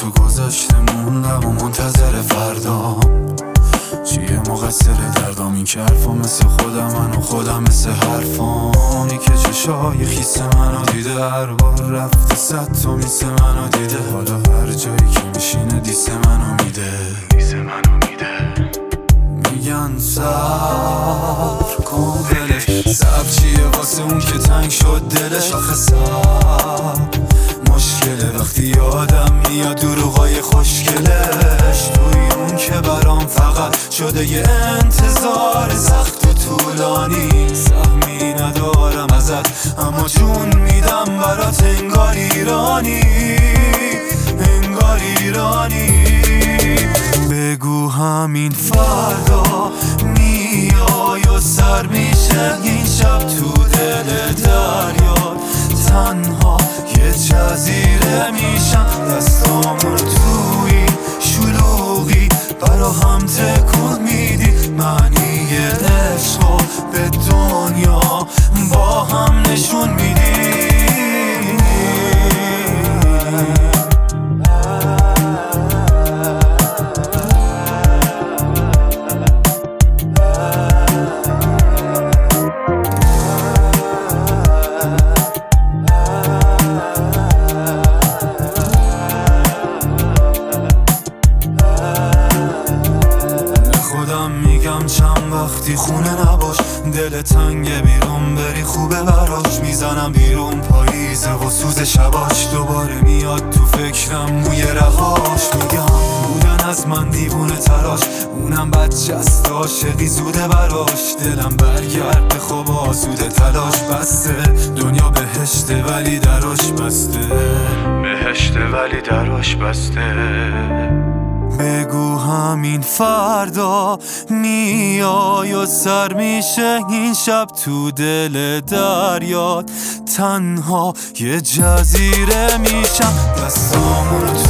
تو گذشته موندم و منتظر فردام. چیه مقصر دردام؟ این که حرفا مثل خودم من و خودم مثل حرفام. اینی که چشای خیس منو دیده، هر بار رفته 100 تا میس منو دیده. حالا هر جایی که میشینه دیس منو میده. میگن صبر کن دلش، صبر چیه واسه اون که تنگ شد دلش. آخه صبر مشکله وقتی یادم میاد دروغای خوشگلش. توی اون که برام فقط شده یه انتظار سخت و طولانی. سهمی ندارم ازت اما جون میدم برات، انگار ایرانی انگار ایرانی. بگو همین فردا میای و سر میشه این شب تو دل دریا. تنها یه جزیره میشم، دستامون توی شلوغی برا هم تکون میدی. معنی عشقو به دنیا با هم نشون میدی. میگم چند وقتی خونه نباش، دل تنگ بیرون بری خوبه براش. میزنم بیرون پاییزه و سوز شباش، دوباره میاد تو فکرم موی رهاش. میگم بودن از من دیوونه تراش، اونم بچه است عاشقی زوده براش. دلم برگرد خواب آسوده تلاش بسته. دنیا بهشته ولی دراش بسته، بهشته ولی دراش بسته. بگو همین فردا میای و سر میشه این شب تو دل دریات. تنها یه جزیره میشم، دستامون